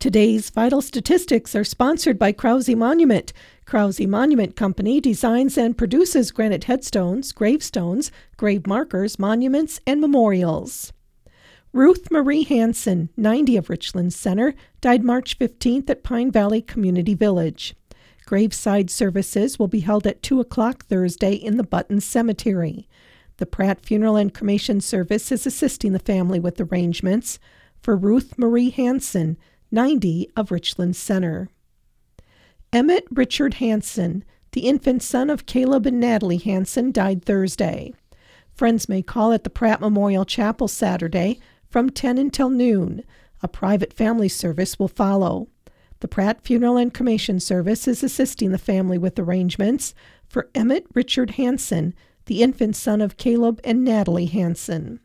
Today's vital statistics are sponsored by Krause Monument. Krause Monument Company designs and produces granite headstones, gravestones, grave markers, monuments, and memorials. Ruth Marie Hansen, 90 of Richland Center, died March 15th at Pine Valley Community Village. Graveside services will be held at 2 o'clock Thursday in the Button Cemetery. The Pratt Funeral and Cremation Service is assisting the family with arrangements for Ruth Marie Hansen, 90 of Richland Center. Emmett Richard Hansen, the infant son of Caleb and Natalie Hansen, died Thursday. Friends may call at the Pratt Memorial Chapel Saturday from 10 until noon. A private family service will follow. The Pratt Funeral and Cremation Service is assisting the family with arrangements for Emmett Richard Hansen, the infant son of Caleb and Natalie Hansen.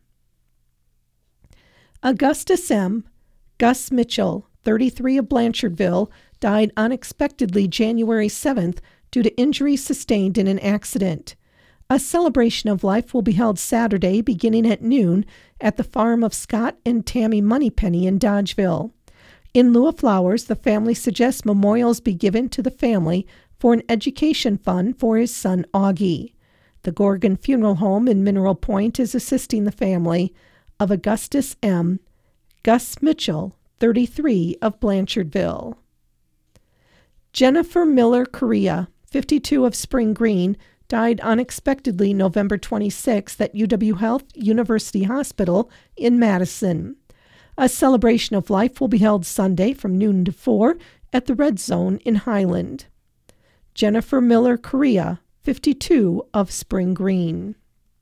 Augustus M. Gus Mitchell, 33 of Blanchardville, died unexpectedly January 7th due to injuries sustained in an accident. A celebration of life will be held Saturday beginning at noon at the farm of Scott and Tammy Moneypenny in Dodgeville. In lieu of flowers, the family suggests memorials be given to the family for an education fund for his son Augie. The Gorgon Funeral Home in Mineral Point is assisting the family of Augustus M. Gus Mitchell, 33 of Blanchardville. Jennifer Miller Correa, 52 of Spring Green, died unexpectedly November 26th at UW Health University Hospital in Madison. A celebration of life will be held Sunday from noon to 4 at the Red Zone in Highland. Jennifer Miller Correa, 52 of Spring Green.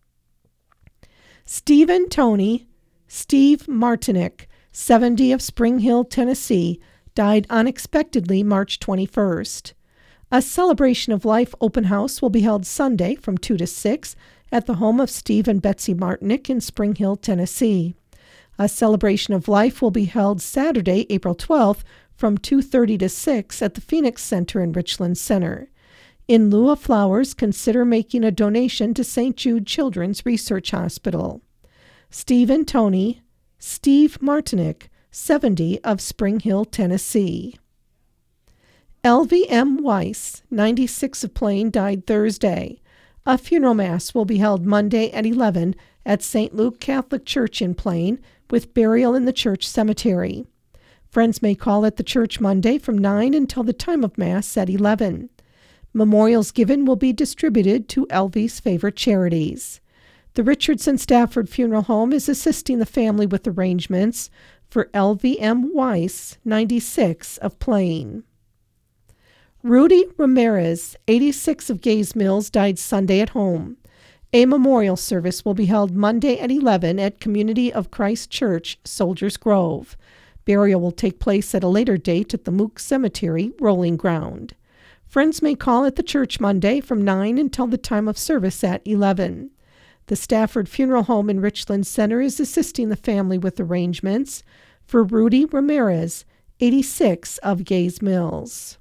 Steve Martinick, 70 of Spring Hill, Tennessee, died unexpectedly March 21st. A celebration of life open house will be held Sunday from 2 to 6 at the home of Steve and Betsy Martinick in Spring Hill, Tennessee. A celebration of life will be held Saturday, April 12th from 2:30 to 6 at the Phoenix Center in Richland Center. In lieu of flowers, consider making a donation to St. Jude Children's Research Hospital. Steve Martinick, 70 of Spring Hill, Tennessee. Elvie M. Weiss, 96 of Plain, died Thursday. A funeral mass will be held Monday at 11 at St. Luke Catholic Church in Plain, with burial in the church cemetery. Friends may call at the church Monday from 9 until the time of Mass at 11. Memorials given will be distributed to Elvie's favorite charities. The Richardson Stafford Funeral Home is assisting the family with arrangements for Elvie M. Weiss, 96 of Plain. Rudy Ramirez, 86 of Gays Mills, died Sunday at home. A memorial service will be held Monday at 11 at Community of Christ Church, Soldiers Grove. Burial will take place at a later date at the Mook Cemetery, Rolling Ground. Friends may call at the church Monday from 9 until the time of service at 11. The Stafford Funeral Home in Richland Center is assisting the family with arrangements for Rudy Ramirez, 86 of Gays Mills.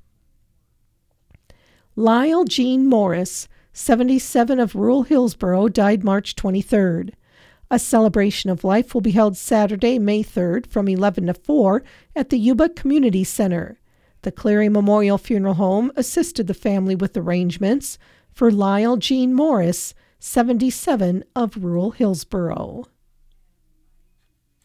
Lyle Jean Morris, 77 of rural Hillsboro, died March 23rd. A celebration of life will be held Saturday, May 3rd from 11 to 4 at the Yuba Community Center. The Clary Memorial Funeral Home assisted the family with arrangements for Lyle Jean Morris, 77 of rural Hillsboro.